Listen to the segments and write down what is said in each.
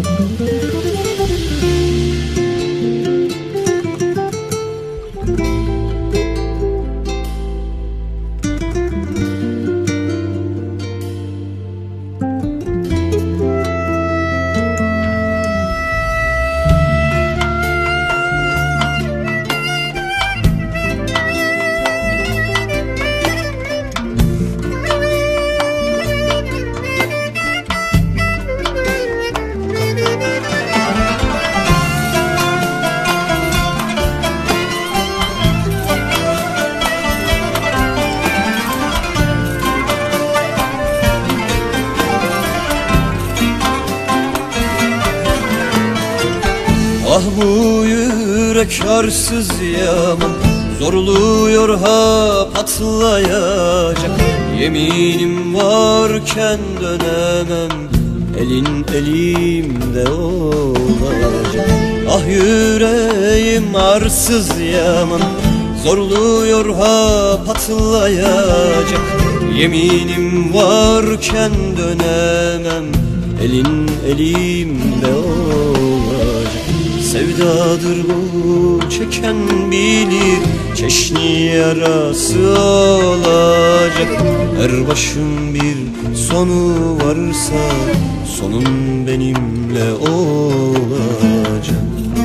Ah bu yürek arsız yaman, zorluyor ha patlayacak. Yeminim varken dönemem, elin elimde olacak. Ah yüreğim arsız yaman, zorluyor ha patlayacak. Yeminim varken dönemem, elin elimde olacak. Sevdadır bu çeken bilir, çeşni yarası olacak. Her başın bir sonu varsa, sonun benimle olacak.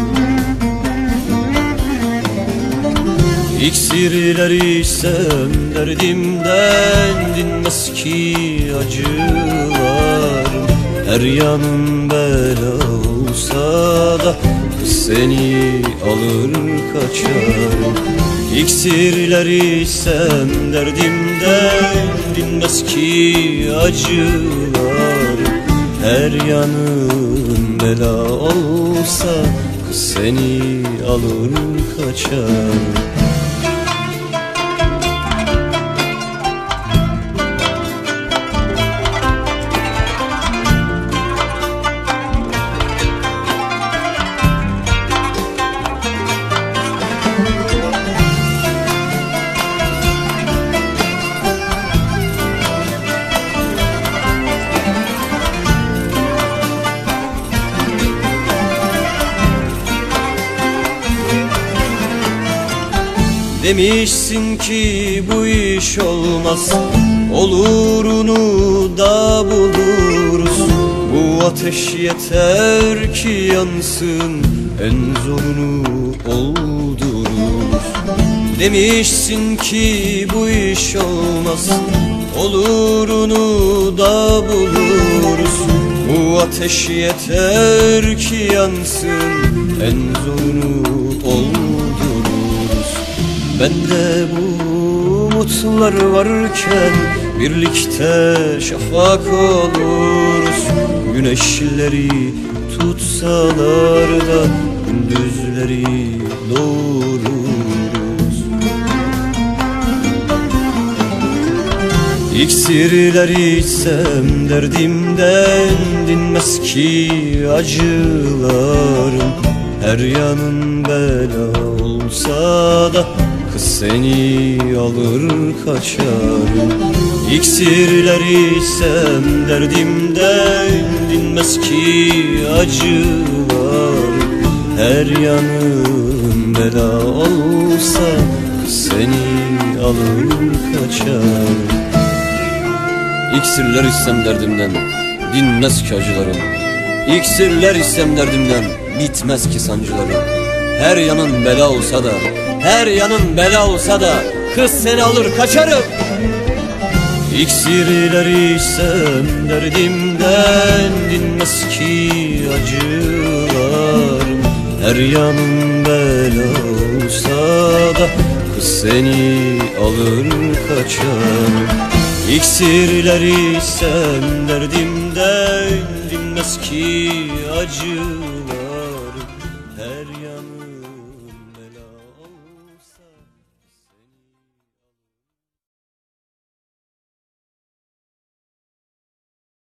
İksirler içsem derdimden dinmez ki acılar. Her yanım bela olsa da seni alır kaçarım. İksirler içsem derdimden dinmez ki acılar. Her yanım bela olsa seni alır kaçarım. Demişsin ki bu iş olmaz, olurunu da buluruz. Bu ateş yeter ki yansın, en zorunu oldururuz. Demişsin ki bu iş olmaz, olurunu da buluruz. Bu ateş yeter ki yansın, en zorunu oldururuz. Bende bu umutlar varken birlikte şafak oluruz. Güneşleri tutsalar da gündüzleri doğururuz. İksirler içsem derdimden dinmez ki acılarım. Her yanın bela olsa da kız seni alır kaçarım. İksirler içsem derdimden dinmez ki acılar. Her yanım bela olsa kız seni alır kaçarım. İksirler içsem derdimden dinmez ki acılarım. İksirler içsem derdimden bitmez ki sancılarım. Her yanın bela olsa da, her yanın bela olsa da kız seni alır kaçarım. İksirler içsem derdimden dinmez ki acılarım. Her yanın bela olsa da kız seni alır kaçarım. İksirler içsem derdimden dinmez ki acılarım.